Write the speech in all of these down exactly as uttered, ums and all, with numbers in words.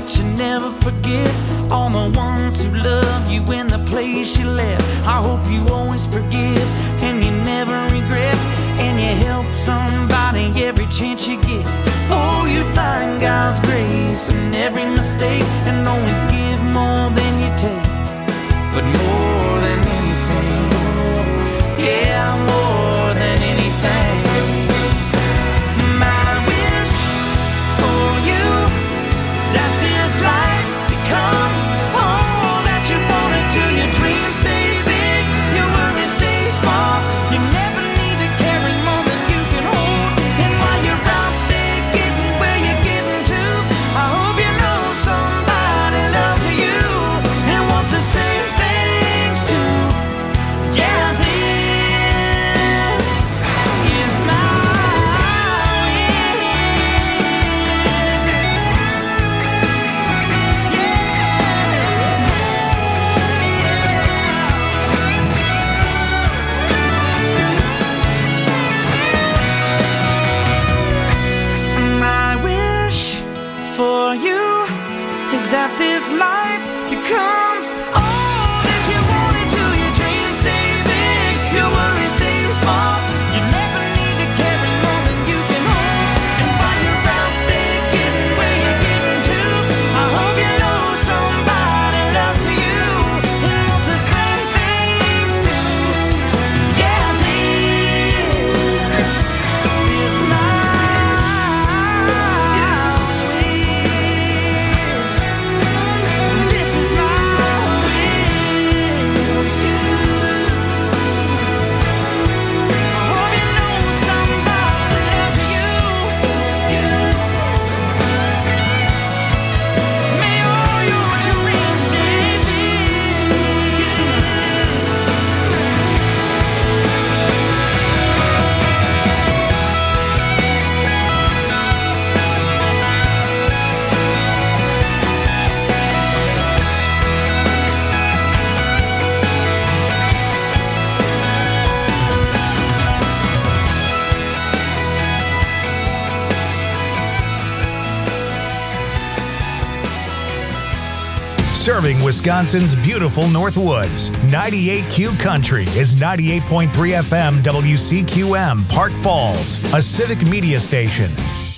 but you never forget all the ones who love you in the place you left. I hope you always forgive and you never regret, and you help somebody every chance you get. Oh, you find God's grace in every mistake and always give more than you take. But more than anything, yeah, more than anything, my wish for you is that this life becomes all that you want it to. Your dreams stay big, your worries stay small. You never need to carry more than you can hold. And while you're out there getting where you're getting to, I hope you know somebody loves you and wants the same things too. Yeah, this is my wish. My wish for you is that this life becomes all that you wanted to. Your dreams stay big, your worries stay small. You never need to carry more than you can hold. And while you're out there getting where you're getting to, I hope you know somebody loves you and wants the same things too. Yeah, this is my wish. This is my wish. I hope you know somebody loves you. May all your dreams stay big. Serving Wisconsin's beautiful Northwoods. ninety-eight Q Country is ninety-eight point three F M W C Q M, Park Falls, a civic media station.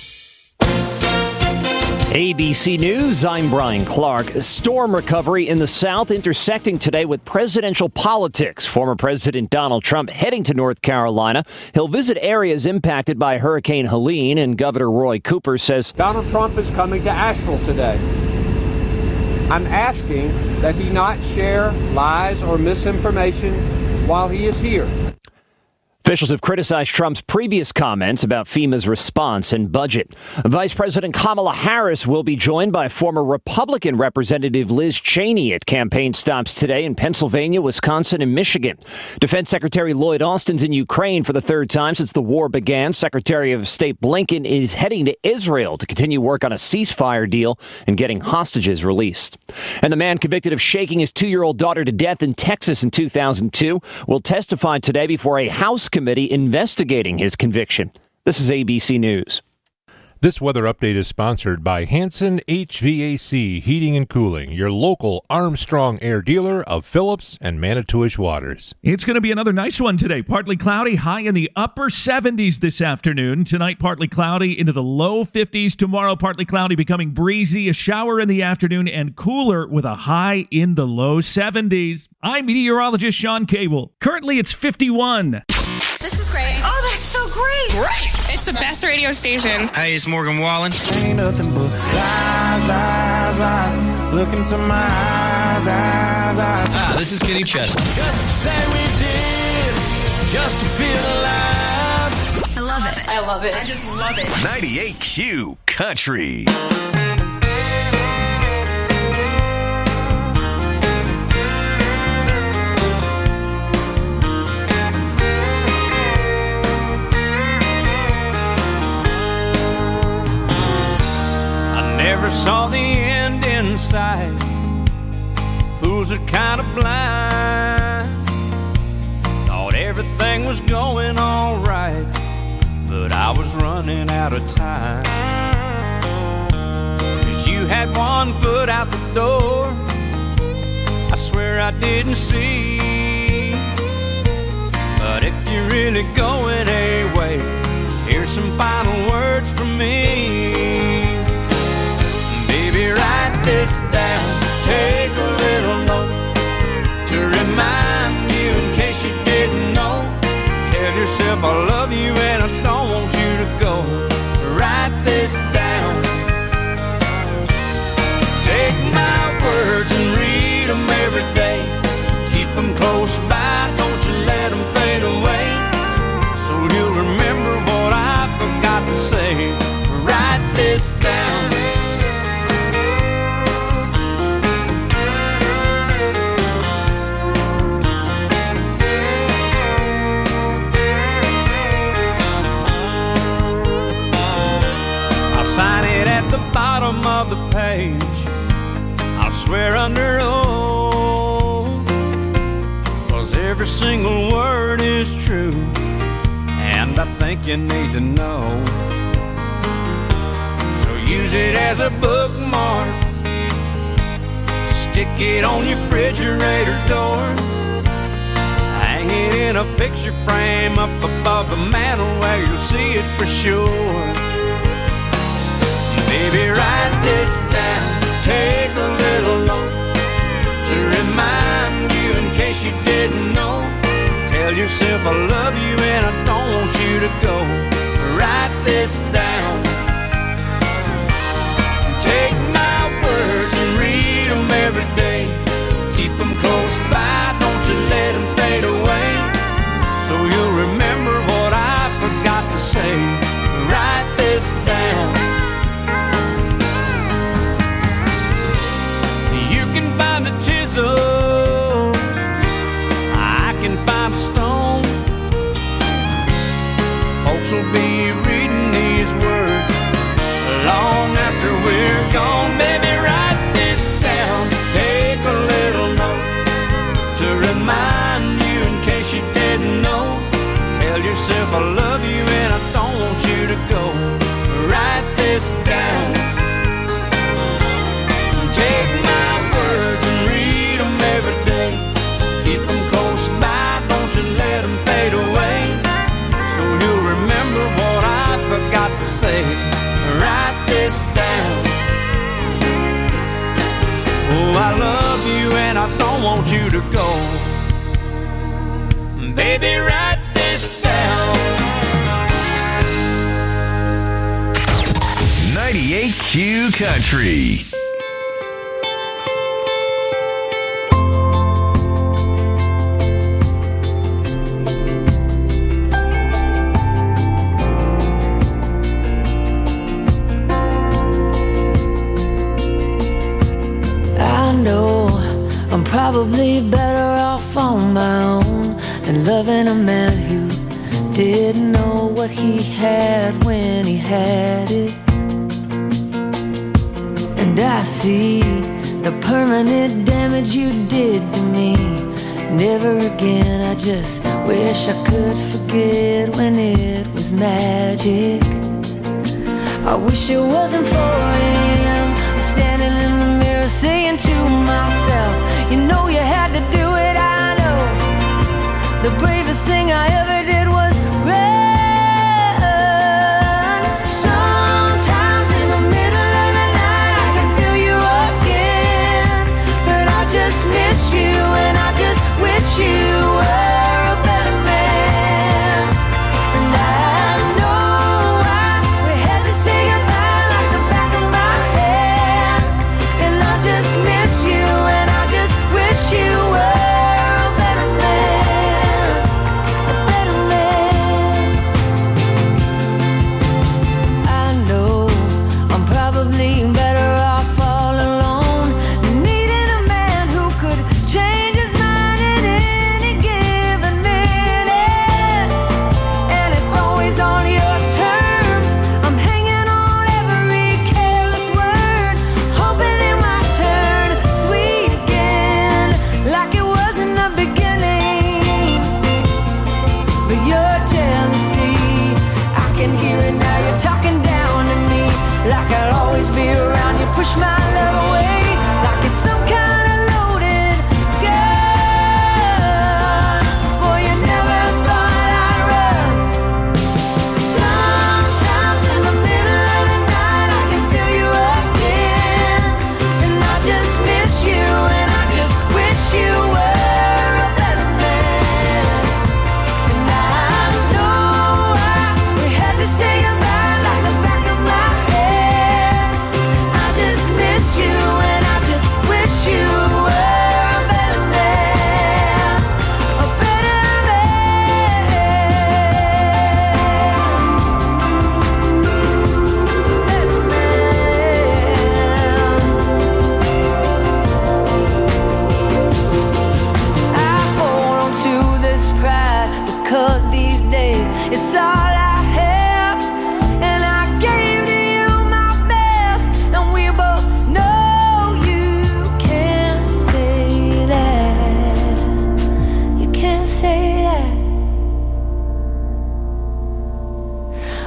A B C News, I'm Brian Clark. Storm recovery in the South intersecting today with presidential politics. Former President Donald Trump heading to North Carolina. He'll visit areas impacted by Hurricane Helene, and Governor Roy Cooper says Donald Trump is coming to Asheville today. I'm asking that he not share lies or misinformation while he is here. officials have criticized Trump's previous comments about FEMA's response and budget. Vice President Kamala Harris will be joined by former Republican Representative Liz Cheney at campaign stops today in Pennsylvania, Wisconsin, and Michigan. Defense Secretary Lloyd Austin's in Ukraine for the third time since the war began. Secretary of State Blinken is heading to Israel to continue work on a ceasefire deal and getting hostages released. And the man convicted of shaking his two-year-old daughter to death in Texas in two thousand two will testify today before a House committee investigating his conviction. This is A B C News. This weather update is sponsored by Hanson H V A C Heating and Cooling, your local Armstrong Air dealer of Phillips and Manitowish Waters. It's going to be another nice one today. Partly cloudy, high in the upper seventies this afternoon. Tonight, partly cloudy into the low fifties. Tomorrow, partly cloudy, becoming breezy, a shower in the afternoon, and cooler with a high in the low seventies. I'm meteorologist Sean Cable. Currently, it's fifty-one. This is great. Oh, that's so great. Great. It's the best radio station. Hey, it's Morgan Wallen. Ain't nothing but lies, lies, lies. Look into my eyes, eyes, eyes. Ah, this is Kenny Chesney. Just to say we did, just to feel alive. I love it. I love it. I just love it. ninety-eight Q Country. Never saw the end in sight. Fools are kind of blind. Thought everything was going all right, but I was running out of time. 'Cause you had one foot out the door. I swear I didn't see. But if you're really going away, here's some final words from me. Baby, write this down, take a little note to remind you in case you didn't know. Tell yourself I love you and I don't want you to go. Write this down. Take my words and read them every day. Keep them close by, don't you let them fade away. So you'll remember what I forgot to say. Write this down. Sign it at the bottom of the page. I'll swear under oath, 'cause every single word is true, and I think you need to know. So use it as a bookmark, stick it on your refrigerator door, hang it in a picture frame up above the mantle where you'll see it for sure. Baby, write this down, take a little note to remind you in case you didn't know. Tell yourself I love you and I don't want you to go. Write this down. Take my words and read them every day. Keep them close by, don't you let them fade away. So you'll remember what I forgot to say. Write this down. Find a chisel, I can find a stone. Folks will be reading these words long after we're gone. Baby, write this down, take a little note to remind you in case you didn't know. Tell yourself I love you and I don't want you to go. Write this down. Take my words and read them every day. Keep them close by, don't you let them fade away. So you'll remember what I forgot to say. Write this down. Oh, I love you and I don't want you to go. Baby, write this down. ninety-eight Q Country. Probably better off on my own than loving a man who didn't know what he had when he had it. And I see the permanent damage you did to me. Never again, I just wish I could forget when it was magic. I wish it wasn't four a.m. standing in the mirror saying to myself, you know you had to do it, I know. The bravest thing I ever did was run. Sometimes in the middle of the night I can feel you again. But I just miss you and I just wish you were a better man. And I know I, we had to say goodbye like the back of my hand. And I just miss you and I just wish you were a better man, a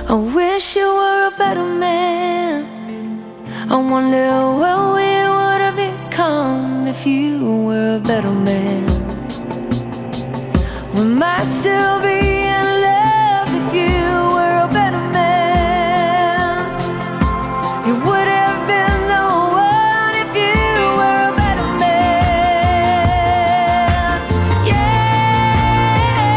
I wish you were a better man. I wonder what we would have become if you were a better man. We might still be in love if you were a better man. You would have been the one if you were a better man. Yeah.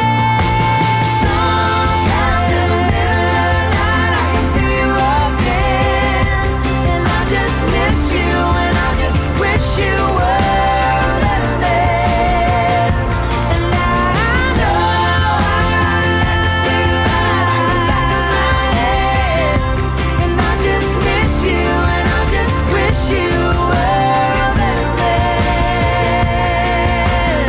Sometimes in the middle of the night I can feel you again, and I just miss you, and I just wish you were a better man. And I know I never say goodbye in the back of my head, and I just miss you, and I just wish you were a better man.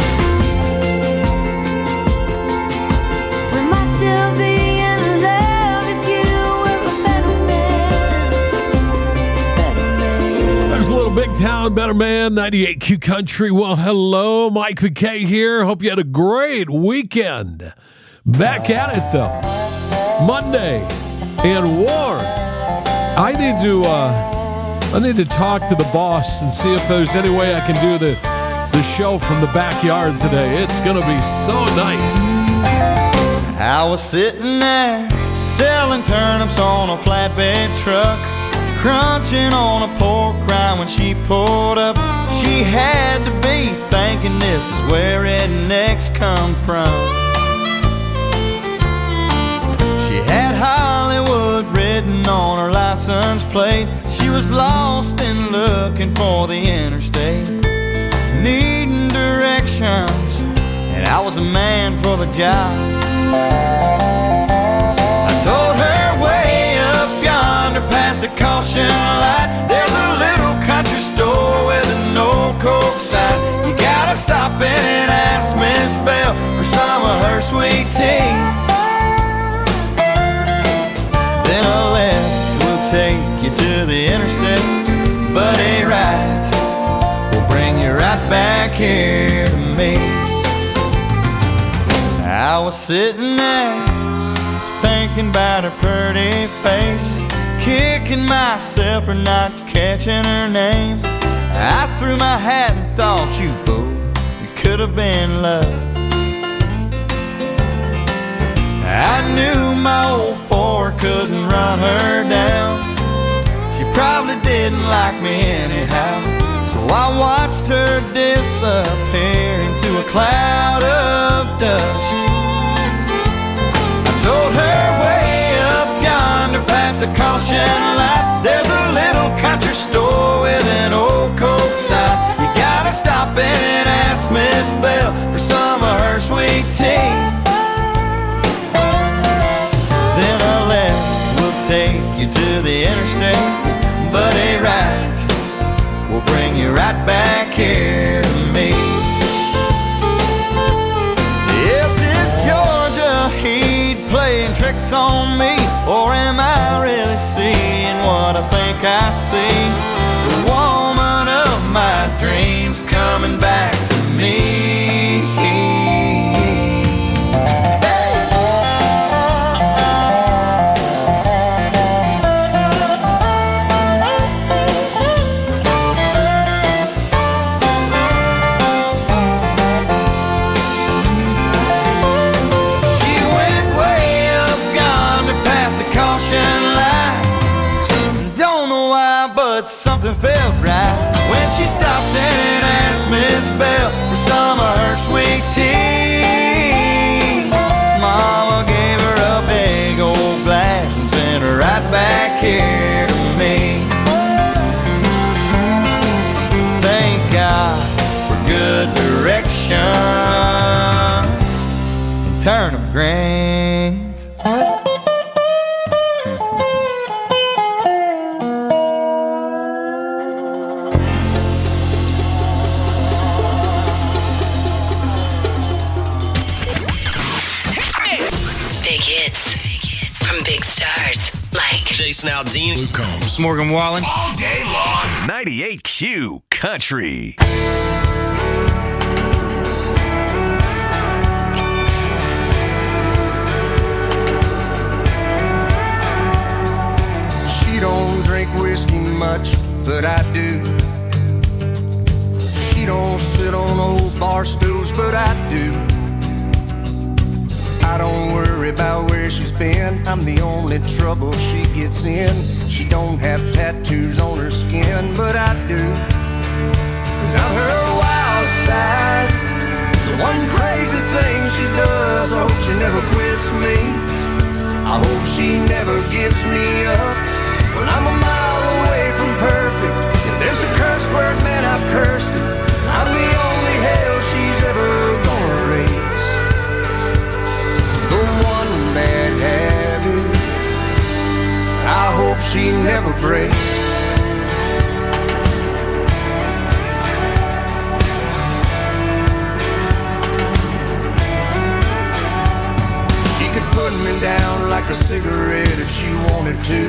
We might still be in love if you were a better man. Better man. There's a little Big Town Better Man, ninety-eight Q Country. Well, hello, Mike McKay here. Hope you had a great weekend. Back at it, though. Monday and warm. I need to, uh, I need to talk to the boss and see if there's any way I can do the, the show from the backyard today. It's going to be so nice. I was sitting there selling turnips on a flatbed truck, crunching on a pork rind when she pulled up. She had to be thinking this is where rednecks come from. She had Hollywood written on her license plate. She was lost and looking for the interstate, needing directions, and I was a man for the job. I told her way up yonder past the caution light, there's a little country store with an old Coke sign. You gotta stop in and ask Miss Bell for some of her sweet tea. Then a left will take you to the interstate, but a right will bring you right back here to me. I was sitting there thinking about her pretty face, kicking myself for not catching her name. I threw my hat and thought, you fool, it could have been love. I knew my old Ford couldn't run her down. She probably didn't like me anyhow, so I watched her disappear into a cloud of dust. I told her way up yonder past the caution light, there's a little country store with an old Coke sign. You gotta stop in and ask Miss Bell for some of her sweet tea. Then a left will take you to the interstate, but a right will bring you right back here to me. Yes, it's Georgia Heat playing tricks on me, or am I really seeing what I think I see? The woman of my dreams coming back to me. Something felt right when she stopped and asked Miss Bell for some of her sweet tea. Mama gave her a big old glass and sent her right back here to me. Thank God for good direction and turnip greens. Jason Aldean, Luke Combs, Morgan Wallen, all day long. ninety-eight Q Country. but I do. She don't sit on old bar stools, but I do. I don't worry about where she's been. I'm the only trouble she gets in. She don't have tattoos on her skin, but I do. Cause I'm her wild side, the one crazy thing she does. I hope she never quits me. I hope she never gives me up. Well, I'm a mile away from perfect. If there's a curse word, man, I've cursed it. I'm the only hell she's ever gonna raise. The one bad habit I hope she never breaks. She could put me down like a cigarette if she wanted to.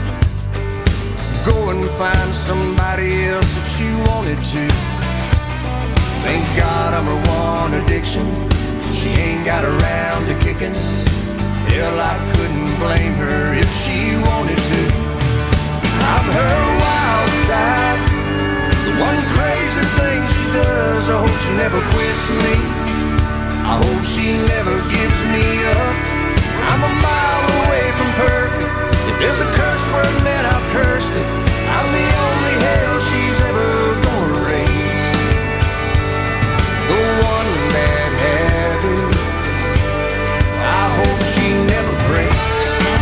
Go and find somebody else if she wanted to. Thank God I'm her one addiction. She ain't got around to kicking. Hell, I couldn't blame her if she wanted to. I'm her wild side, the one crazy thing she does. I hope she never quits me. I hope she never gives me up. I'm a mile away from perfect. If there's a curse word, man, I've cursed it. I'm the only hell she's ever gonna raise. The one bad habit I hope she never breaks.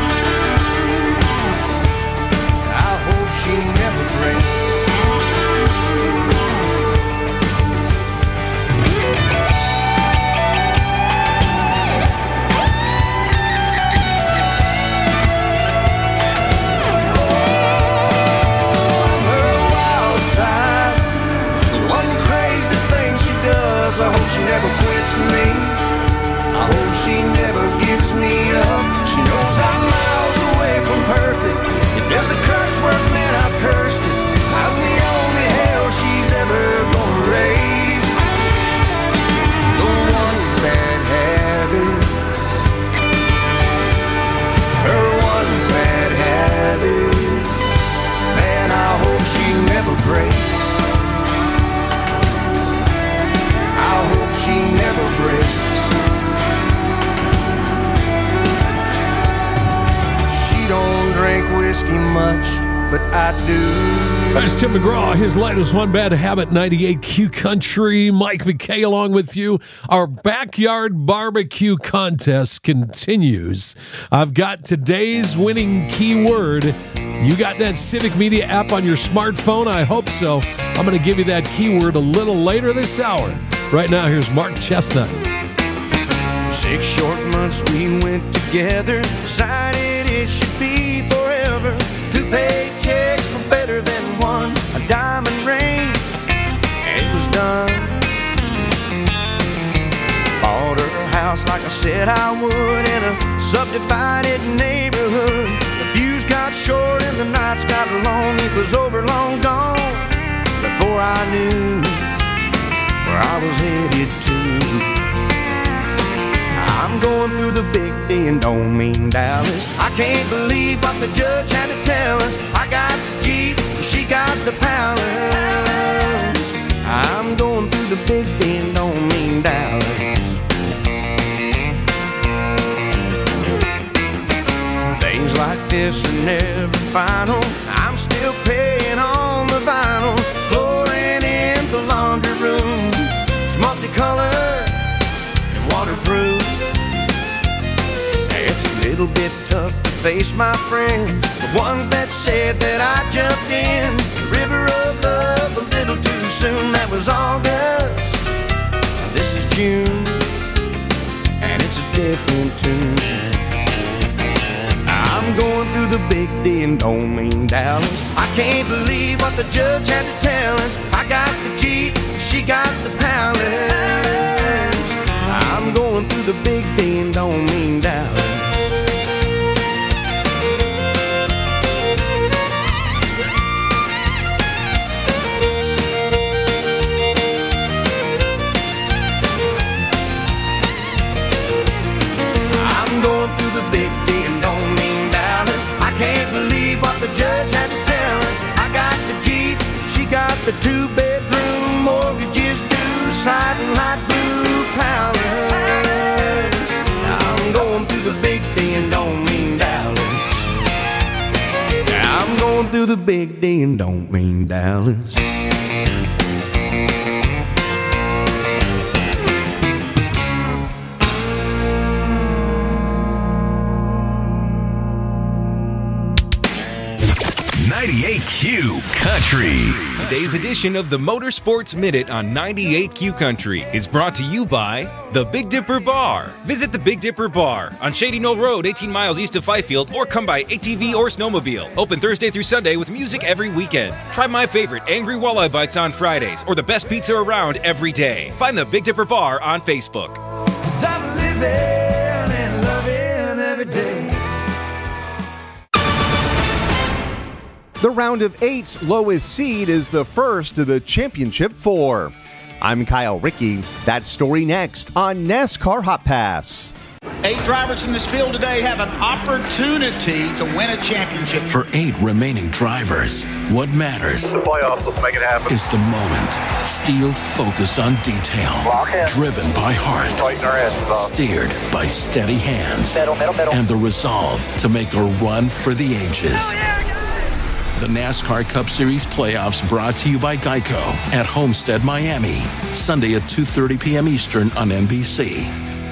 I hope she never breaks. I hope she never quits me. I hope she never gives me up. She knows I'm miles away from perfect. If there's a curse word, man, I've cursed it. I'm the only hell she's ever gonna raise. The one bad habit, her one bad habit, man, I hope she never breaks. I hope she never breaks. She don't drink whiskey much, but I do. That's Tim McGraw, his latest One Bad Habit, ninety-eight Q Country. Mike McKay along with you. Our backyard barbecue contest continues. I've got today's winning keyword. You got that Civic Media app on your smartphone? I hope so. I'm going to give you that keyword a little later this hour. Right now, here's Mark Chestnut. Six short months we went together, decided it should be forever. Two paychecks were better than one, a diamond ring, and it was done. Bought her a house like I said I would in a subdivided neighborhood. The views got short and the nights got long, it was over long gone before I knew where I was headed to. I'm going through the big D and don't mean Dallas. I can't believe what the judge had to tell us. I got the Jeep, she got the Palace. I'm going through the big D and don't mean Dallas. Things like this are never final. I'm still paying on the vinyl. Flooring in the laundry room, it's multicolored and waterproof. It's a little bit tough to face my friends, the ones that said that I jumped in the river of love a little too soon. That was August, now this is June, and it's a different tune. I'm going through the big D and don't mean Dallas. I can't believe what the judge had to tell us. I got the Jeep, she got the Palace. I'm going through the big D and don't mean Dallas. I'm going through the big D and don't mean Dallas. I can't believe what the judge had to tell us. I got the Jeep, through the big D and don't mean Dallas. ninety-eight Q Country. Today's edition of the Motorsports Minute on ninety-eight Q Country is brought to you by the Big Dipper Bar. Visit the Big Dipper Bar on Shady Knoll Road, eighteen miles east of Fifield, or come by A T V or snowmobile. Open Thursday through Sunday with music every weekend. Try my favorite Angry Walleye Bites on Fridays or the best pizza around every day. Find the Big Dipper Bar on Facebook. 'Cause I'm living and loving every day. The round of eight's lowest seed is the first of the championship four. I'm Kyle Rickey. That story next on NASCAR Hot Pass. Eight drivers in this field today have an opportunity to win a championship. For eight remaining drivers, what matters the playoffs, let's make it happen. Is the moment. Steeled focus on detail. Driven by heart. Steered by steady hands. Middle, middle, middle. And the resolve to make a run for the ages. The NASCAR Cup Series playoffs brought to you by Geico at Homestead, Miami. Sunday at two thirty p.m. Eastern on N B C.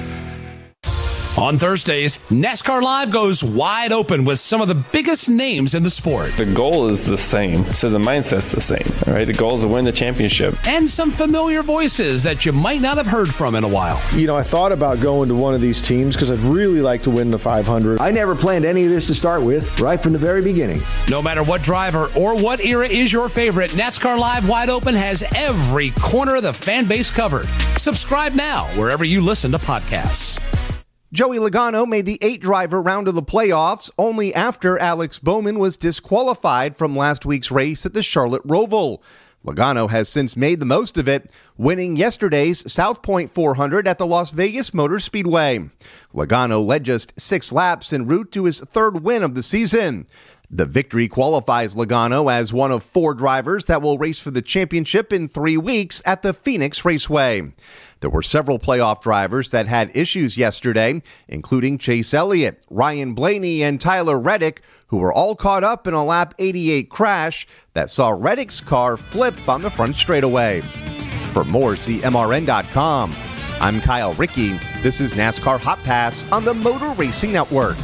On Thursdays, NASCAR Live goes wide open with some of the biggest names in the sport. The goal is the same, so the mindset's the same, right? The goal is to win the championship. And some familiar voices that you might not have heard from in a while. You know, I thought about going to one of these teams because I'd really like to win the five hundred. I never planned any of this to start with, right from the very beginning. No matter what driver or what era is your favorite, NASCAR Live Wide Open has every corner of the fan base covered. Subscribe now wherever you listen to podcasts. Joey Logano made the eight-driver round of the playoffs only after Alex Bowman was disqualified from last week's race at the Charlotte Roval. Logano has since made the most of it, winning yesterday's South Point four hundred at the Las Vegas Motor Speedway. Logano led just six laps en route to his third win of the season. The victory qualifies Logano as one of four drivers that will race for the championship in three weeks at the Phoenix Raceway. There were several playoff drivers that had issues yesterday, including Chase Elliott, Ryan Blaney, and Tyler Reddick, who were all caught up in a lap eighty-eight crash that saw Reddick's car flip on the front straightaway. For more, see M R N dot com. I'm Kyle Rickey. This is NASCAR Hot Pass on the Motor Racing Network.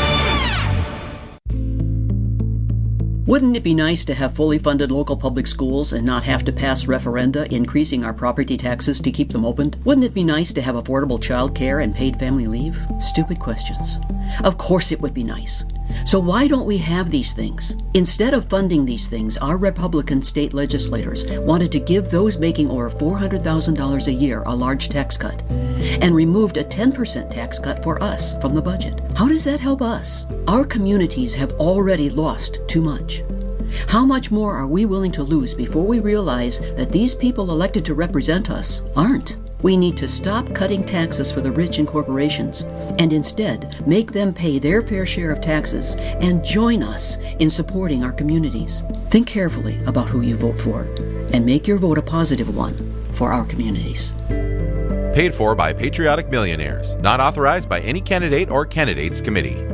Wouldn't it be nice to have fully funded local public schools and not have to pass referenda increasing our property taxes to keep them open? Wouldn't it be nice to have affordable child care and paid family leave? Stupid questions. Of course it would be nice. So why don't we have these things? Instead of funding these things, our Republican state legislators wanted to give those making over four hundred thousand dollars a year a large tax cut and removed a ten percent tax cut for us from the budget. How does that help us? Our communities have already lost too much. How much more are we willing to lose before we realize that these people elected to represent us aren't? We need to stop cutting taxes for the rich and corporations and instead make them pay their fair share of taxes and join us in supporting our communities. Think carefully about who you vote for and make your vote a positive one for our communities. Paid for by Patriotic Millionaires. Not authorized by any candidate or candidates committee.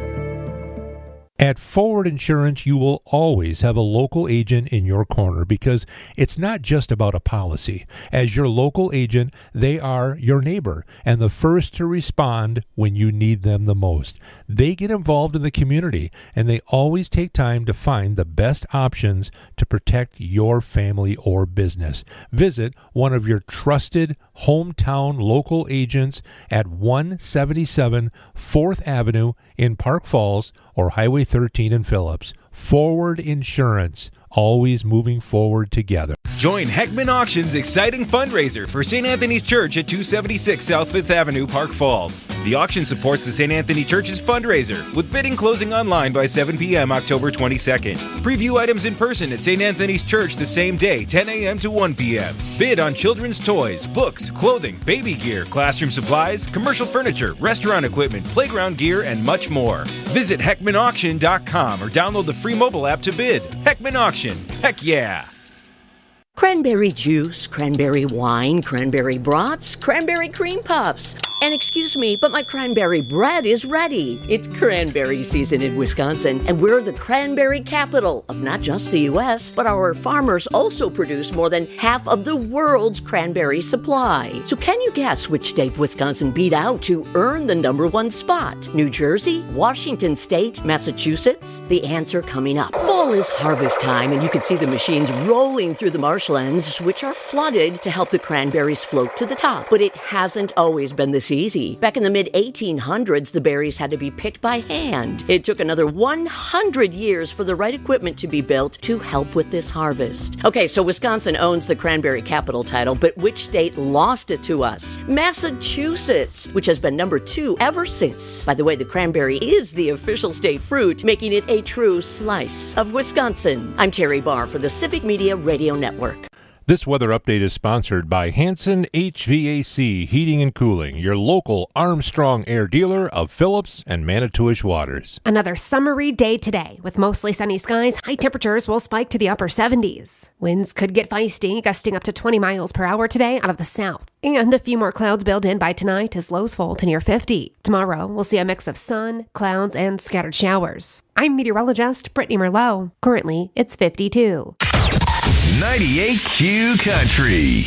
At Forward Insurance, you will always have a local agent in your corner because it's not just about a policy. As your local agent, they are your neighbor and the first to respond when you need them the most. They get involved in the community and they always take time to find the best options to protect your family or business. Visit one of your trusted hometown local agents at one seventy-seven fourth Avenue in Park Falls or Highway thirteen in Phillips. Forward Insurance, always moving forward together. Join Heckman Auctions' exciting fundraiser for Saint Anthony's Church at two seventy-six South fifth Avenue, Park Falls. The auction supports the Saint Anthony Church's fundraiser, with bidding closing online by seven p.m. October twenty-second. Preview items in person at Saint Anthony's Church the same day, ten a.m. to one p.m. Bid on children's toys, books, clothing, baby gear, classroom supplies, commercial furniture, restaurant equipment, playground gear, and much more. Visit Heckman Auction dot com or download the free mobile app to bid. Heckman Auction. Heck yeah! Cranberry juice, cranberry wine, cranberry brats, cranberry cream puffs. And excuse me, but my cranberry bread is ready. It's cranberry season in Wisconsin, and we're the cranberry capital of not just the U S, but our farmers also produce more than half of the world's cranberry supply. So can you guess which state Wisconsin beat out to earn the number one spot? New Jersey, Washington State, Massachusetts? The answer coming up. Fall is harvest time, and you can see the machines rolling through the marshlands, which are flooded to help the cranberries float to the top. But it hasn't always been this easy. Back in the mid eighteen hundreds, the berries had to be picked by hand. It took another one hundred years for the right equipment to be built to help with this harvest. Okay, so Wisconsin owns the cranberry capital title, but which state lost it to us? Massachusetts, which has been number two ever since. By the way, the cranberry is the official state fruit, making it a true slice of Wisconsin. I'm Terry Barr for the Civic Media Radio Network. This weather update is sponsored by Hanson H V A C Heating and Cooling, your local Armstrong Air dealer of Phillips and Manitowish waters. Another summery day today with mostly sunny skies. High temperatures will spike to the upper seventies. Winds could get feisty, gusting up to twenty miles per hour today out of the south. And a few more clouds build in by tonight as lows fall to near fifty. Tomorrow, we'll see a mix of sun, clouds, and scattered showers. I'm meteorologist Brittany Merlot. Currently, it's fifty-two. ninety-eight Q Country.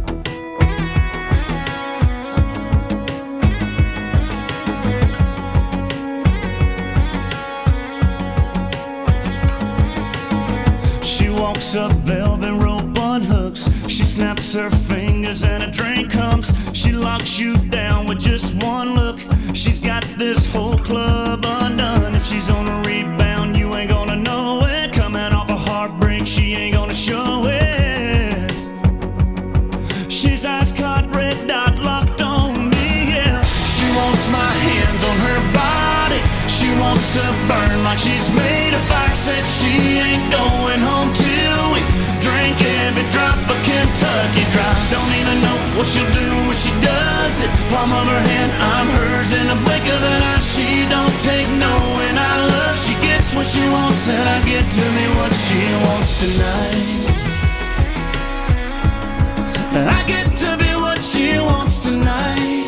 She walks up velvet rope on hooks. She snaps her fingers and a drink comes. She locks you down with just one look. She's got this whole club undone. If she's on a rebound, you ain't gonna know it. Coming off a heartbreak, she ain't gonna show it. She's ice caught, red dot locked on me, yeah. She wants my hands on her body. She wants to burn like she's made of fire. Said she ain't going home till we drink every drop of Kentucky Dry. Don't even know what she'll do when she does it. Palm of her hand, I'm hers in the blink of an eye. She don't take no, and I love. She gets what she wants, and I get to me what she wants tonight. I get to be what she wants tonight.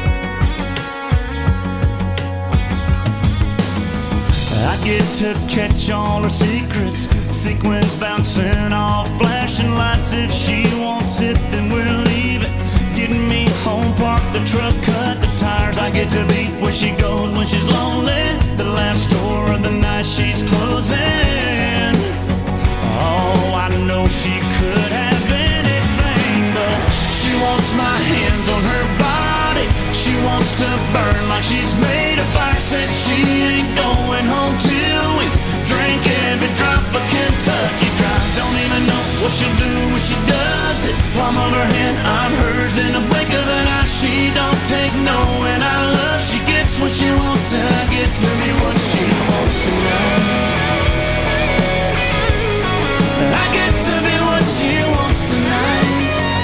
I get to catch all her secrets. Sequins bouncing off flashing lights. If she wants it, then we'll leave it. Getting me home, park the truck, cut the tires. I get to be where she goes when she's lonely. The last store of the night she's closing. Oh, I know she could have anything, but she wants my hands on her body. She wants to burn like she's made of fire. Said she ain't going home till we drink every drop of Kentucky Dry. Don't even know what she'll do when she does it. Palm of her hand, I'm hers in the blink of an eye. She don't take no, and I love. She gets what she wants, and I get to me what she wants tonight. I get to be what she wants tonight.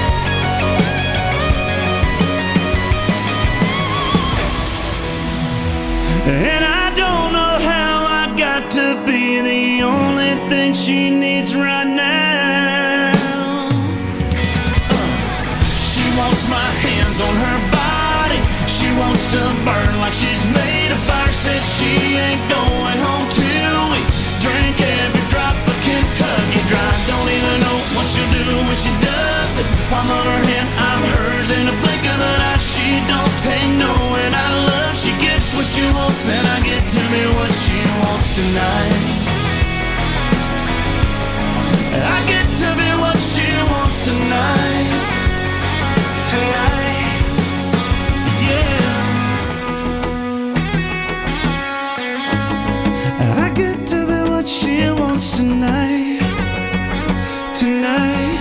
And I don't know how I got to be the only thing she needs right now. uh, She wants my hands on her body. She wants to burn like she's made of fire. Said she ain't going home till we drink every drop of Kentucky Dry. Don't even know what she'll do when she does it. Palm of her hand, I'm hers in a blink of an eye. She don't take no, and I love. She gets what she wants, and I get to be what she wants tonight. I get to be what she wants tonight. Tonight, yeah. I get to be what she wants tonight. Tonight.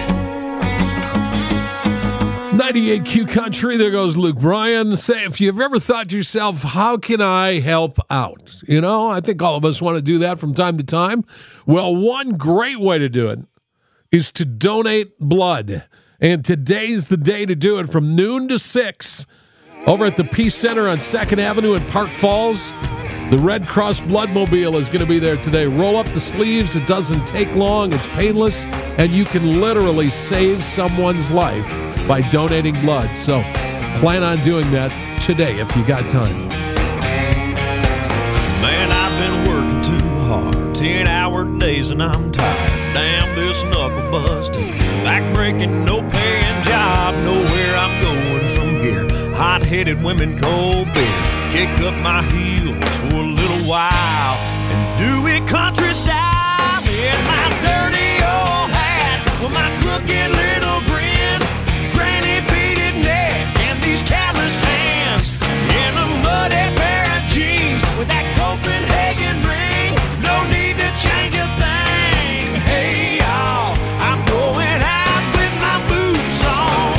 ninety-eight Q Country, there goes Luke Bryan. Say, if you've ever thought to yourself, how can I help out? You know, I think all of us want to do that from time to time. Well, one great way to do it is to donate blood. And today's the day to do it from noon to six over at the Peace Center on second Avenue in Park Falls. The Red Cross Bloodmobile is going to be there today. Roll up the sleeves. It doesn't take long. It's painless. And you can literally save someone's life by donating blood. So Plan on doing that today if you got time. Man, I've been working too hard, ten-hour days and I'm tired. Damn this knuckle busting, back breaking, no paying job. Know where I'm going from here. Hot-headed women, cold beer. Kick up my heels for a little while and do it country style. In my dirty old hat with my crooked little grin, granny beaded neck and these calloused hands, in a muddy pair of jeans with that Copenhagen ring. No need to change a thing. Hey y'all, I'm going out with my boots on.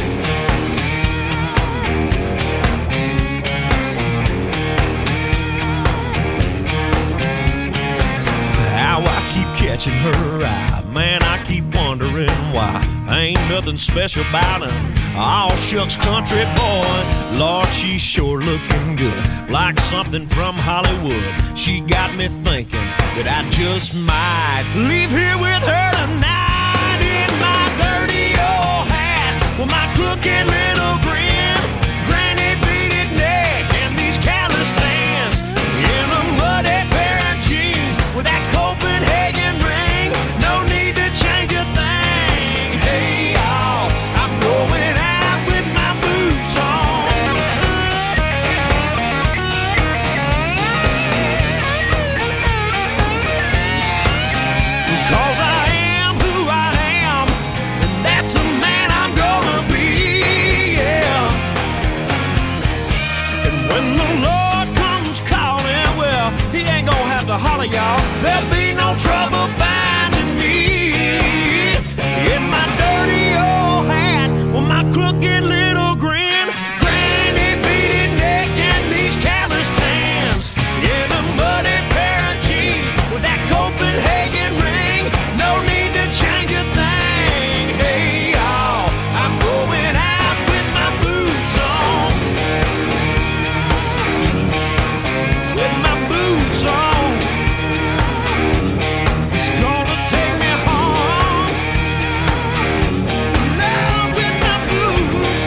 How I keep catching her eye, man, I keep wondering why. Ain't nothing special about her. All shucks country boy. Lord, she's sure looking good, like something from Hollywood. She got me thinking that I just might leave here with her tonight. In my dirty old hat with my crooked little grin, granny beaded neck and these calloused hands, in a muddy pair of jeans with that Copenhagen ring. No need to change a thing. Hey y'all, I'm going out with my boots on. Because I am who I am, and that's the man I'm gonna be, yeah. And when the Lord comes calling, well, he ain't gonna have to holler, y'all. There'll be no trouble finding me. In my dirty old hat with my crooked little grin, granny beaded neck and these calloused hands, in a muddy pair of jeans with that Copenhagen ring. No need to change a thing. Hey y'all, I'm going out with my boots on. With my boots on. It's gonna take me home. Now with my boots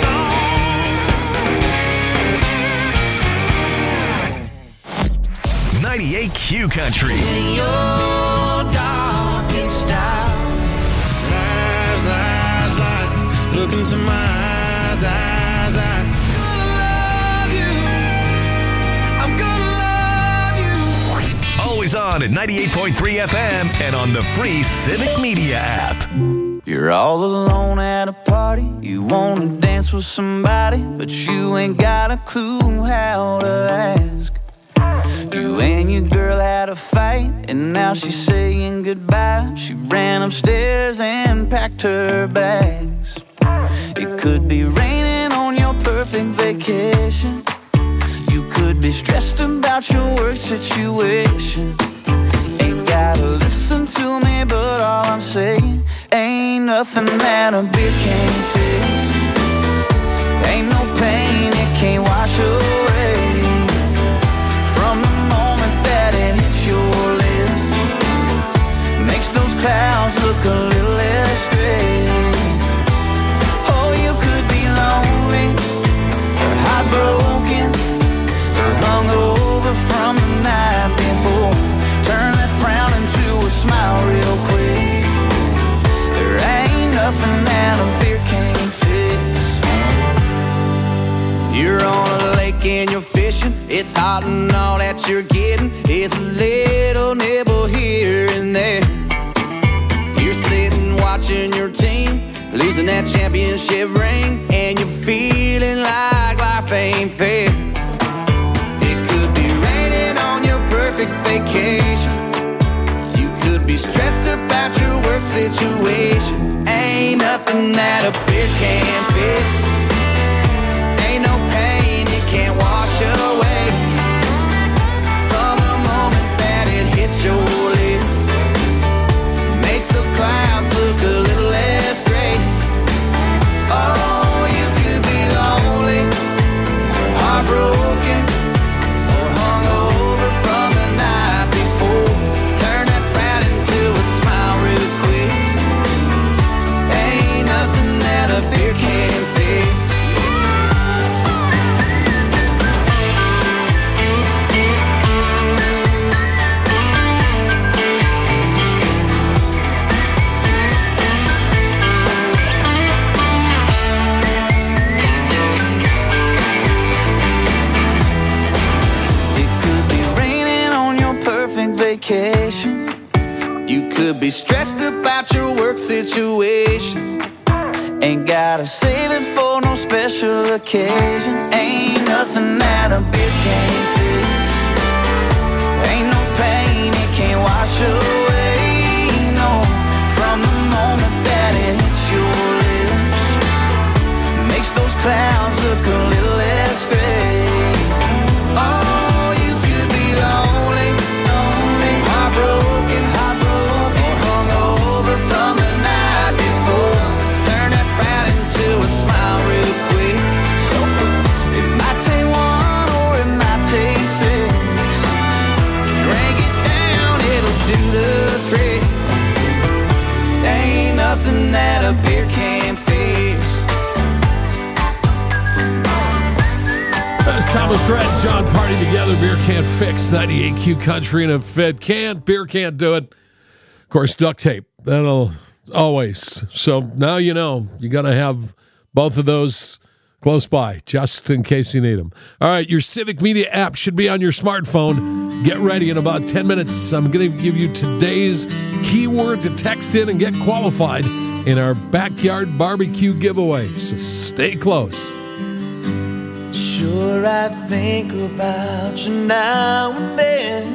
on. ninety-eight Q Country. In your darkest hour, lies, lies, lies. Look into my eyes, eyes, eyes. Gonna love you. I'm gonna love you. Always on at ninety-eight point three F M and on the free Civic Media app. You're all alone at a party. You wanna dance with somebody, but you ain't got a clue how to ask. You and your girl had a fight, and now she's saying goodbye. She ran upstairs and packed her bags. It could be raining on your perfect vacation. You could be stressed about your work situation. Ain't gotta listen to me, but all I'm saying, ain't nothing that a beer can't fix. Ain't no pain it can't wash away. From the moment that it hits your lips, makes those clouds look a little less gray. Oh, you could be lonely, or heartbroken, or hungover from the night before. Turn that frown into a smile real quick. There ain't nothing that a beer can't fix. You're on a lake and you're fishing. It's hot and all that you're getting is a little nibble here and there. You're sitting watching your team losing that championship ring, and you're feeling like life ain't fair. It could be raining on your perfect vacation. You could be stressed about your work situation. Ain't nothing that a beer can't fix. Ain't no pain it can't wash away. From the moment that it hits your lips, makes those clouds look a little less gray. Oh, you could be lonely, or heartbroken, or hungover from the night before. Turn that frown into a smile real quick. Ain't nothing that a beer can't fix. vacation. You could be stressed about your work situation. Ain't gotta save it for no special occasion. Ain't nothing that a beer can't fix. Ain't no pain it can't wash away. No, from the moment that it hits your lips, makes those clouds look a little less gray. Oh, you could be lonely, lonely, heartbroken, heartbroken, or hungover from the night before. Turn that frown into a smile real quick. So it might take one or it might take six. Drink it down, it'll do the trick. Ain't nothing that a beer can't fix. That's Thomas Rhett and John Party together. Beer Can't Fix. ninety-eight Q Country, and if it can't, beer can't do it. Of course, duct tape. That'll always. So now you know. You got to have both of those close by, just in case you need them. All right, your Civic Media app should be on your smartphone. Get ready in about ten minutes. I'm going to give you today's keyword to text in and get qualified in our backyard barbecue giveaway. So stay close. Sure, I think about you now and then,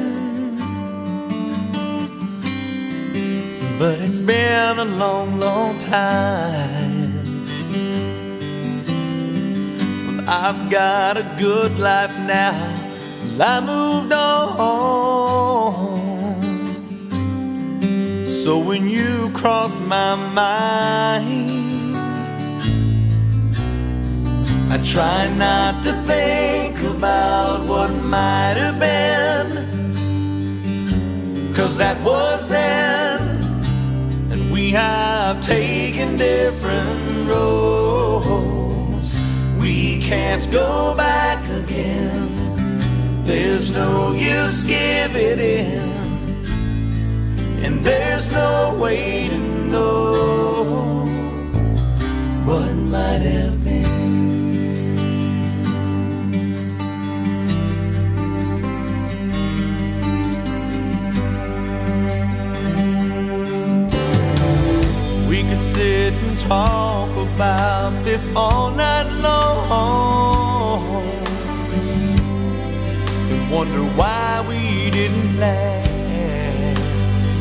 but it's been a long, long time. Well, I've got a good life now. Well, I moved on. So when you cross my mind, I try not to think about what might have been, 'cause that was then, and we have taken different roads. We can't go back again. There's no use giving in, and there's no way to know what might have been. Sit and talk about this all night long, and wonder why we didn't last.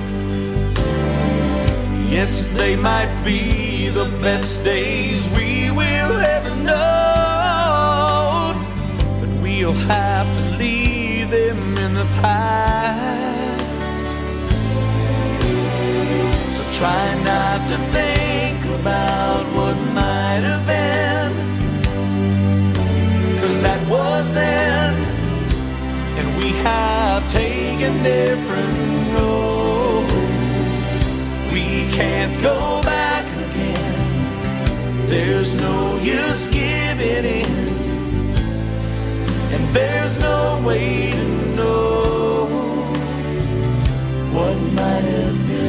Yes, they might be the best days we will ever know, but we'll have to leave them in the past. Try not to think about what might have been, 'cause that was then, and we have taken different roads. We can't go back again. There's no use giving in, and there's no way to know what might have been.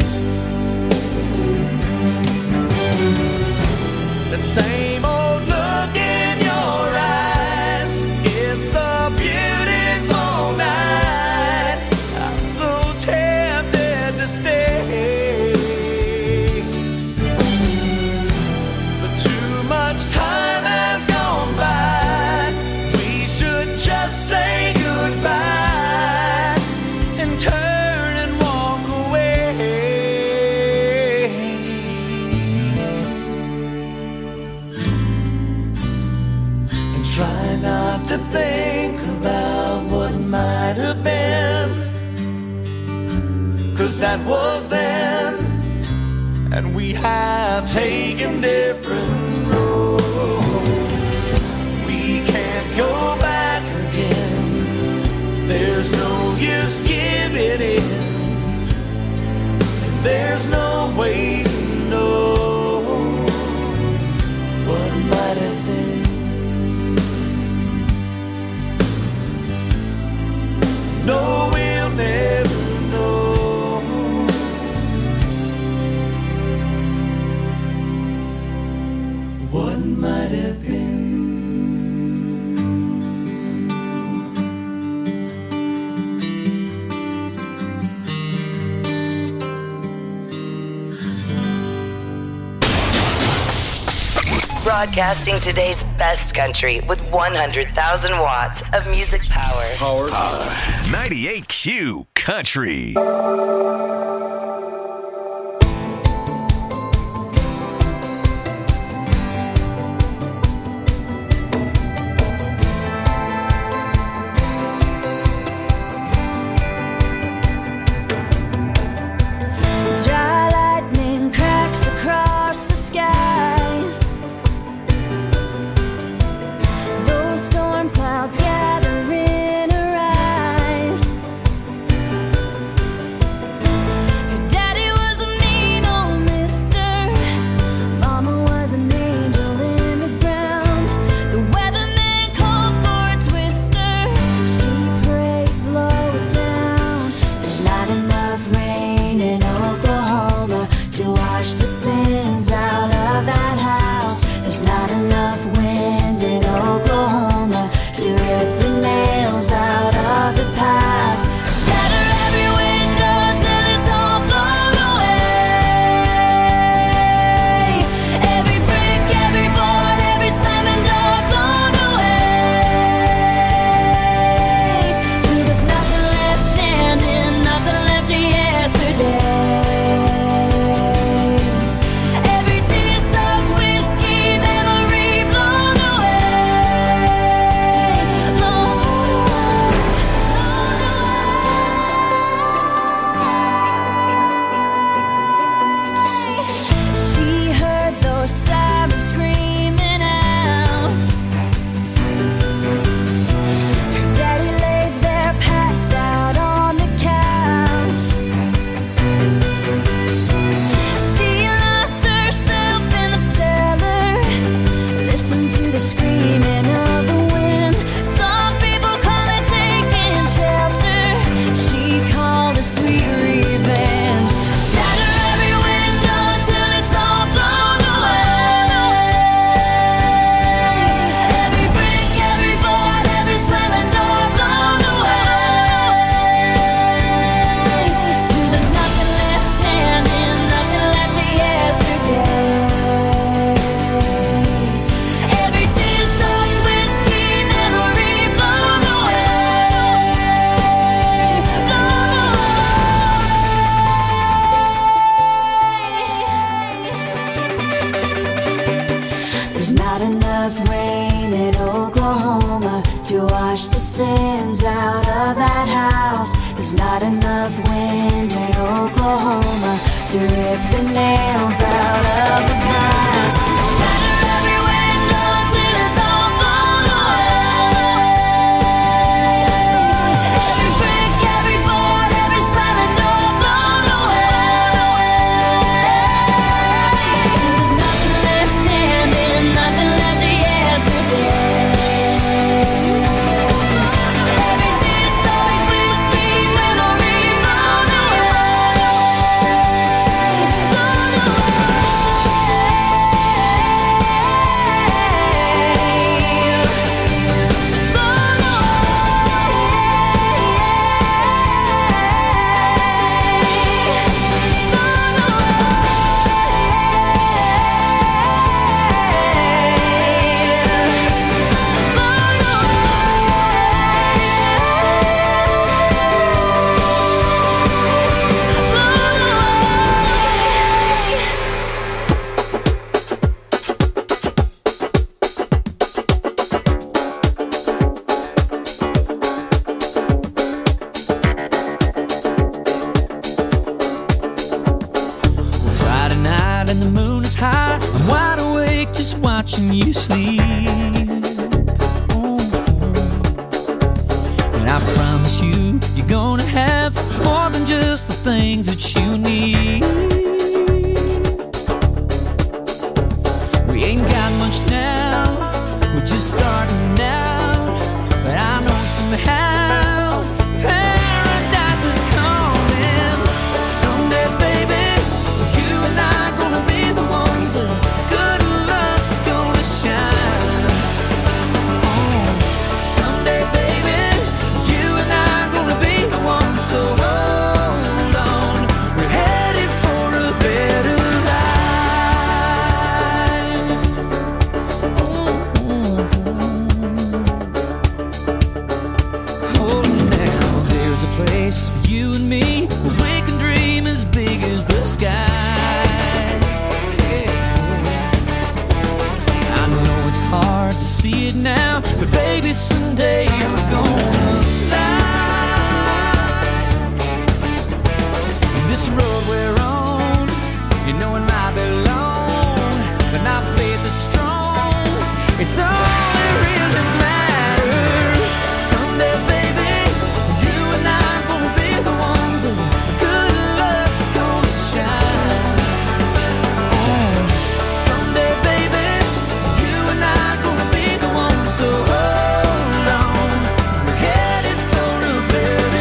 The same old look in your eyes. It's a beautiful night. I'm so tempted to stay, but too much time has gone by. We should just say goodbye and turn and walk away. Try not to think about what might have been, 'cause that was then, and we have taken different roads. We can't go back again. There's no use giving in, and there's no way to know what might have been. No, we'll never know what might have been. Broadcasting today's best country with one hundred thousand watts of music power. Power. Power. ninety-eight Q Country. Dry lightning cracks across the skies. Those storm clouds gather in her eyes. Her daddy was a mean old mister. Mama was an angel in the ground. The weatherman called for a twister. She prayed, blow it down. There's not enough rain in Oklahoma to wash the sins out of that house. There's not enough wind in Oklahoma to rip the nails out of the past. Shatter every window till it's all blown away. Every brick, every board, every slamming door blown away. Till there's nothing left standing, nothing left of yesterday. Every tear-soaked whiskey memory blown away, blown away. She heard those sirens screaming out. Her daddy laid there passed out on the couch. She locked herself in the cellar, listened to the screaming of the wind. Some people call it taking shelter. She called it sweet revenge. Shatter every window till it's all blown away. Every brick, every board, every slamming door blown away. Till there's nothing left standing, nothing left of yesterday. Every tear-soaked whiskey memory blown away, blown away. There's not enough rain in Oklahoma to wash the sins out of that house. There's not enough wind in Oklahoma to rip the nails out of the past. Shatter every window till it's all blown away. Every brick, every board, every slamming door blown away. Till there's nothing left standing, nothing left of yesterday. Every tear-soaked whiskey memory blown away, blown Friday night and the moon is high. I'm wide awake just watching you sleep. And I promise you, you're gonna have more than just the things that you need. We ain't got much now, we're just starting out. But I know somehow paradise is coming. Someday, baby, you and I gonna be the ones that good luck's gonna shine. Oh, someday, baby, you and I gonna be the ones. So hold on, we're headed for this road we're on, you know it might be long, but our faith is strong. It's all that really matters. Someday, baby, you and I are gonna be the ones that good luck's gonna shine. Someday, baby, you and I are gonna be the ones. So hold on, we're headed for a better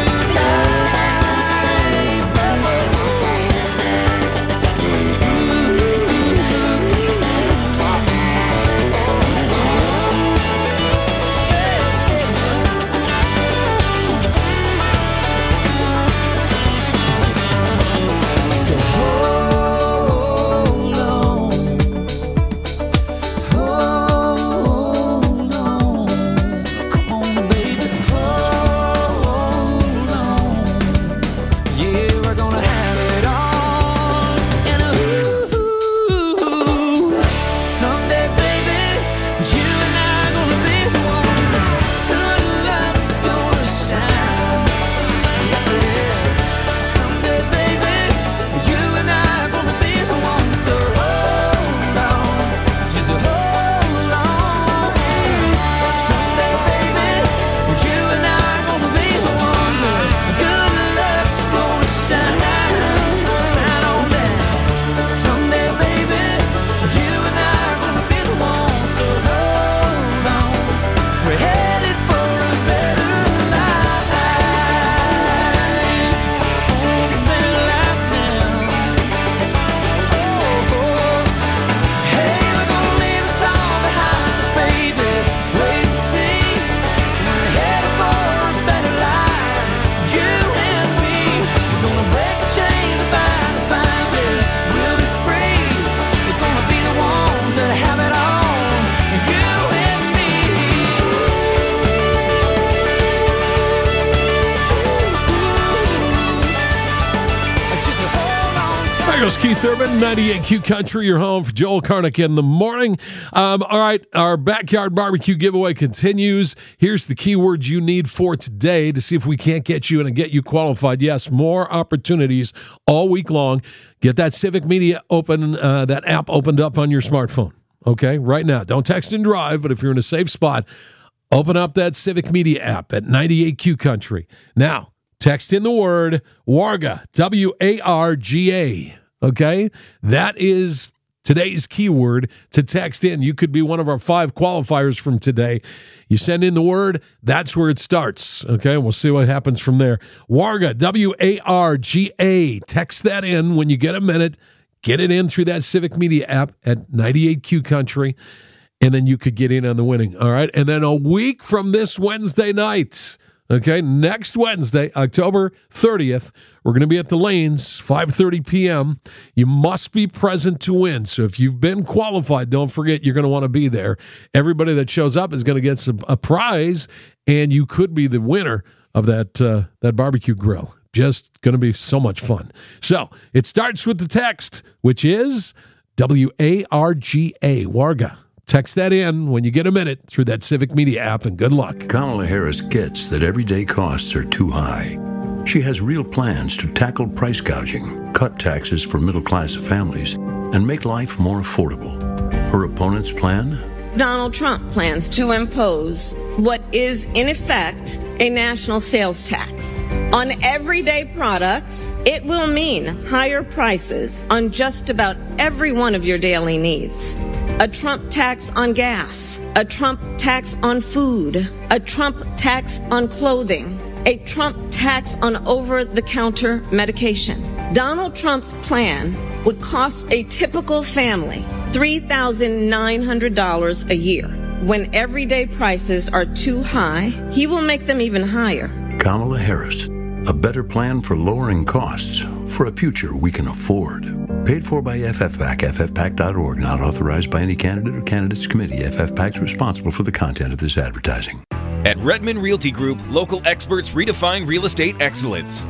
Keith Urban, ninety-eight Q Country, your home for Joel Karnick in the morning. Um, all right, our backyard barbecue giveaway continues. Here's the keywords you need for today to see if we can't get you and get you qualified. Yes, more opportunities all week long. Get that Civic Media open, uh, that app opened up on your smartphone. Okay, right now. Don't text and drive, but if you're in a safe spot, open up that Civic Media app at ninety-eight Q Country. Now, text in the word WARGA, W A R G A. Okay, that is today's keyword to text in. You could be one of our five qualifiers from today. You send in the word, that's where it starts. Okay, we'll see what happens from there. WARGA, W A R G A. Text that in when you get a minute. Get it in through that Civic Media app at ninety-eight Q Country, and then you could get in on the winning. All right, and then a week from this Wednesday night, okay, next Wednesday, October thirtieth, we're going to be at the Lanes, five thirty p.m. You must be present to win. So if you've been qualified, don't forget you're going to want to be there. Everybody that shows up is going to get some, a prize, and you could be the winner of that uh, that barbecue grill. Just going to be so much fun. So it starts with the text, which is W A R G A, WARGA. Text that in when you get a minute through that Civic Media app, and good luck. Kamala Harris gets that everyday costs are too high. She has real plans to tackle price gouging, cut taxes for middle-class families, and make life more affordable. Her opponent's plan? Donald Trump plans to impose what is, in effect, a national sales tax. On everyday products, it will mean higher prices on just about every one of your daily needs. A Trump tax on gas, a Trump tax on food, a Trump tax on clothing, a Trump tax on over-the-counter medication. Donald Trump's plan would cost a typical family three thousand nine hundred dollars a year. When everyday prices are too high, he will make them even higher. Kamala Harris, a better plan for lowering costs for a future we can afford. Paid for by F F PAC, F F PAC dot org, not authorized by any candidate or candidates committee. F F PAC is responsible for the content of this advertising. At Redmond Realty Group, local experts redefine real estate excellence.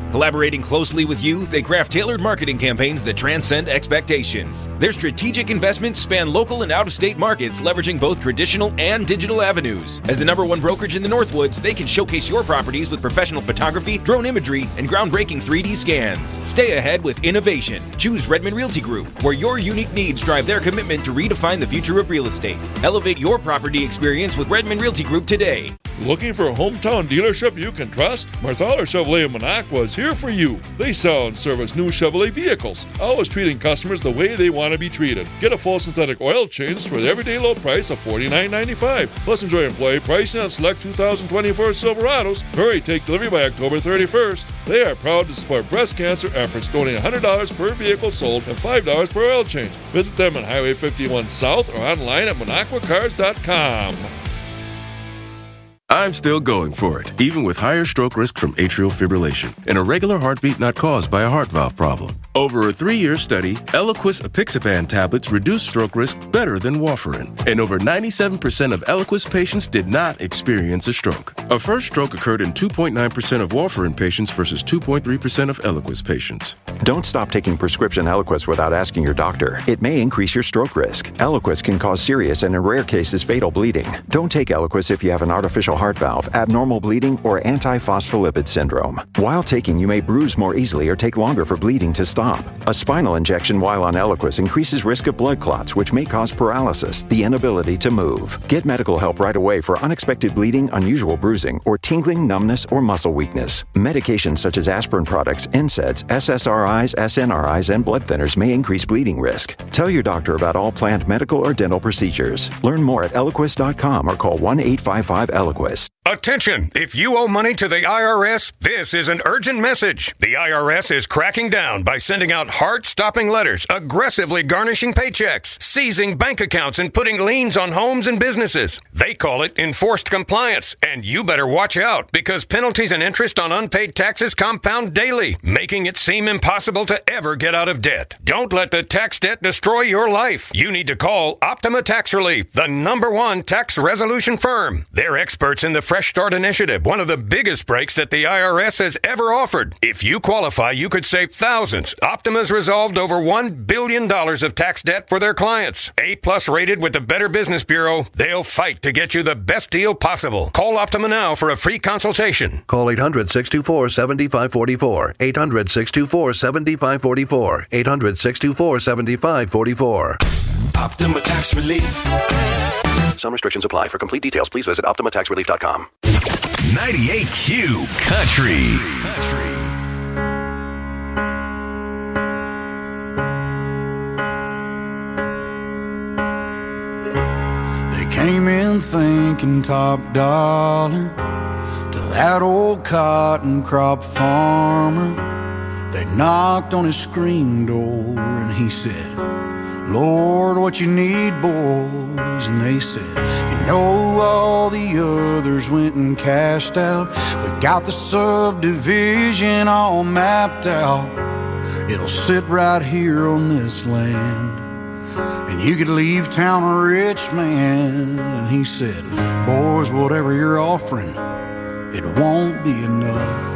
Collaborating closely with you, they craft tailored marketing campaigns that transcend expectations. Their strategic investments span local and out-of-state markets, leveraging both traditional and digital avenues. As the number one brokerage in the Northwoods, they can showcase your properties with professional photography, drone imagery, and groundbreaking three D scans. Stay ahead with innovation. Choose Redmond Realty Group, where your unique needs drive their commitment to redefine the future of real estate. Elevate your property experience with Redmond Realty Group today. Looking for a hometown dealership you can trust? Marthaler Chevrolet in Minocqua is here for you. They sell and service new Chevrolet vehicles, always treating customers the way they want to be treated. Get a full synthetic oil change for the everyday low price of forty-nine ninety-five. Plus enjoy employee pricing on select two thousand twenty-four Silverados. Hurry, take delivery by October thirty-first. They are proud to support breast cancer efforts, donating one hundred dollars per vehicle sold and five dollars per oil change. Visit them on Highway fifty-one South or online at minocqua cars dot com. I'm still going for it, even with higher stroke risk from atrial fibrillation, an irregular heartbeat not caused by a heart valve problem. Over a three-year study, Eliquis apixaban tablets reduced stroke risk better than warfarin, and over ninety-seven percent of Eliquis patients did not experience a stroke. A first stroke occurred in two point nine percent of warfarin patients versus two point three percent of Eliquis patients. Don't stop taking prescription Eliquis without asking your doctor. It may increase your stroke risk. Eliquis can cause serious and in rare cases fatal bleeding. Don't take Eliquis if you have an artificial heart valve, abnormal bleeding, or antiphospholipid syndrome. While taking, you may bruise more easily or take longer for bleeding to stop. A spinal injection while on Eliquis increases risk of blood clots, which may cause paralysis, the inability to move. Get medical help right away for unexpected bleeding, unusual bruising, or tingling, numbness, or muscle weakness. Medications such as aspirin products, N SAIDs, S S R Is, S N R Is, and blood thinners may increase bleeding risk. Tell your doctor about all planned medical or dental procedures. Learn more at eliquis dot com or call one eight five five Eliquis. Attention! If you owe money to the I R S, this is an urgent message. The I R S is cracking down by sending out heart-stopping letters, aggressively garnishing paychecks, seizing bank accounts, and putting liens on homes and businesses. They call it enforced compliance, and you better watch out because penalties and interest on unpaid taxes compound daily, making it seem impossible to ever get out of debt. Don't let the tax debt destroy your life. You need to call Optima Tax Relief, the number one tax resolution firm. They're experts in the Fresh Start Initiative, one of the biggest breaks that the I R S has ever offered. If you qualify, you could save thousands. Optima's resolved over one billion dollars of tax debt for their clients. A-plus rated with the Better Business Bureau, they'll fight to get you the best deal possible. Call Optima now for a free consultation. Call eight hundred, six two four, seven five four four. eight hundred, six two four, seven five four four. eight hundred, six two four, seven five four four. Optima Tax Relief. Some restrictions apply. For complete details, please visit optima tax relief dot com. ninety-eight Q Country. They came in thinking top dollar to that old cotton crop farmer. They knocked on his screen door and he said, Lord, what you need, boys? And they said, you know, all the others went and cashed out. We got the subdivision all mapped out. It'll sit right here on this land, and you could leave town a rich man. And he said, boys, whatever you're offering, it won't be enough.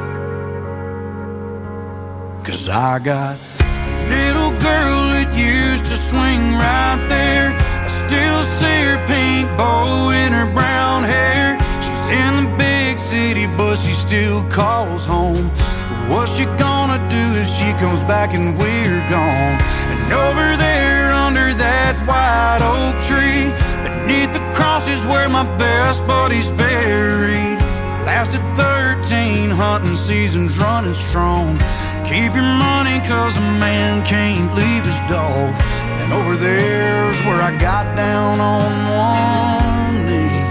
'Cause I got a little girl that used to swing right there. I still see her pink bow in her brown hair. She's in the big city, but she still calls home. What's she gonna do if she comes back and we're gone? And over there under that white oak tree, beneath the cross is where my best buddy's buried. Lasted thirteen hunting seasons running strong. Keep your money 'cause a man can't leave his dog. And over there's where I got down on one knee.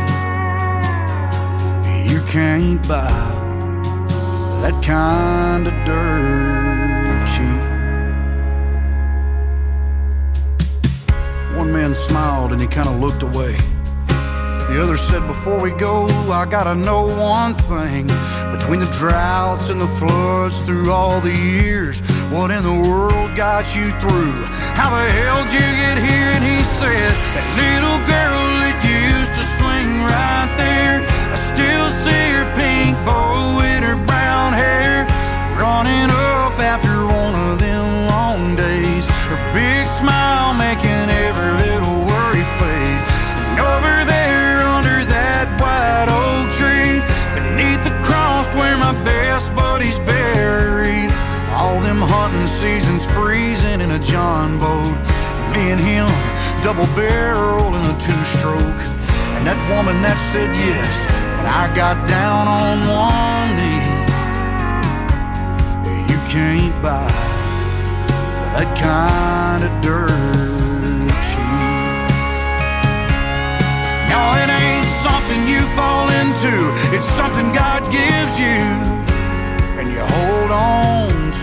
You can't buy that kind of dirt cheap. One man smiled and he kind of looked away. The other said, before we go, I gotta know one thing. Between the droughts and the floods through all the years, what in the world got you through? How the hell did you get here? And he said, that little girl that used to swing right there, I still see her pink bow in her brown hair. Run running up after one of them long days. Her big smile making every little worry fade. And over there under that white oak tree, beneath the cross where my best buddy's buried, all them hunting seasons freezing in a John boat. Me and him double barrel in a two-stroke. And that woman that said yes, and I got down on one knee. You can't buy that kind of dirt cheap. No, it ain't something you fall into. It's something God gives you and you hold on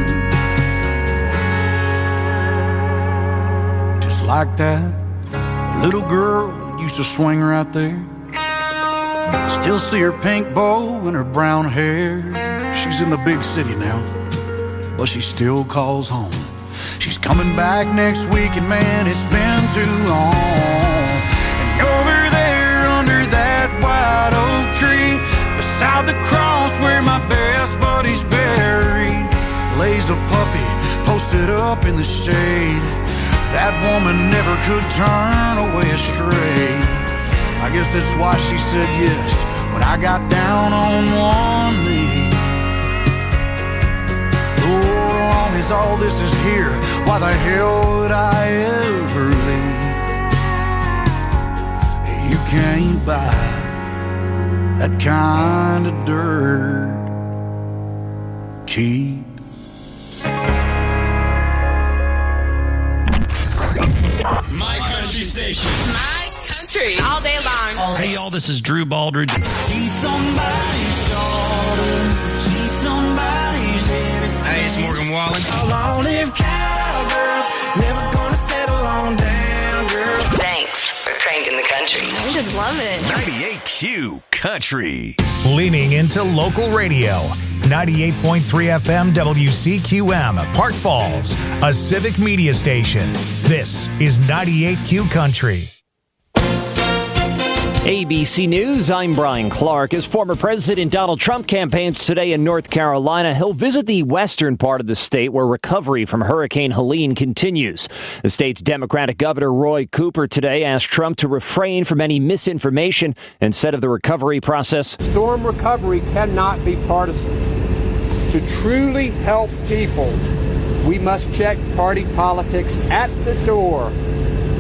to. Just like that little girl used to swing right there. I still see her pink bow and her brown hair. She's in the big city now, but she still calls home. She's coming back next week, and man, it's been too long. And over there under that white oak tree, beside the cross where my best buddy's buried, lays a puppy posted up in the shade. That woman never could turn away astray. I guess that's why she said yes when I got down on one knee. Lord, as long as all this is here, why the hell would I ever leave? You can't buy that kind of dirt cheap. My country station. My country. All day long. Hey, y'all, this is Drew Baldridge. She's somebody's daughter. She's somebody's everything. Hey, it's Morgan Wallen. A long-lived cowgirl. Never gonna settle on down, girl. Thanks for cranking the country. I just love it. ninety-eight Q Country. Leaning into local radio. ninety-eight point three F M W C Q M, Park Falls, a civic media station. This is ninety-eight Q Country. A B C News, I'm Brian Clark. As former President Donald Trump campaigns today in North Carolina, he'll visit the western part of the state where recovery from Hurricane Helene continues. The state's Democratic Governor Roy Cooper today asked Trump to refrain from any misinformation and said of the recovery process, storm recovery cannot be partisan. To truly help people, we must check party politics at the door